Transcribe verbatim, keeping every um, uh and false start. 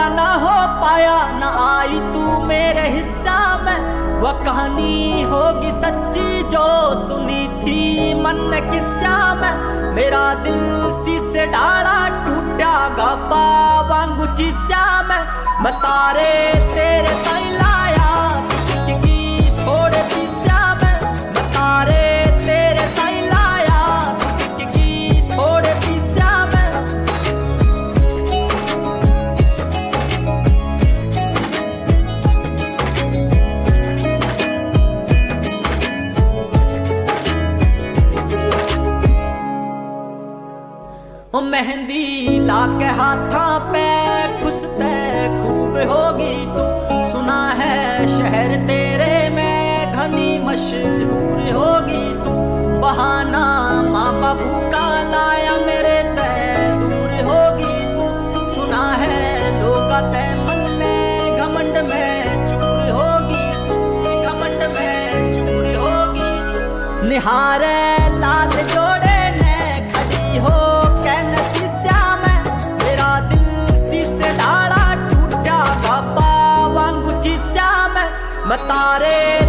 ना हो पाया, ना आई तू मेरे हिस्सा में। वह कहानी होगी सच्ची जो सुनी थी मन ने किस्सा में। मेरा दिल शीशे डाला टूटा गाबा वांगू चिस्या में। मैं तारे तेरे ताई लाया कि थोड़े पिस्या में। मैं तारे तेरे ताई लाया कि थोड़े पिस्या में। ओ मेहंदी लाके हाथा पे खुशते खूब होगी तू। सुना है शहर तेरे में घनी मशहूर होगी तू। बहाना माँ बाबू का लाया मेरे ते दूर होगी तू। सुना है लोग ते मन में घमंड में चूर होगी तू। घमंड में चूर होगी तू। निहारे लाल जोड़े ने खड़ी हो मैं तारे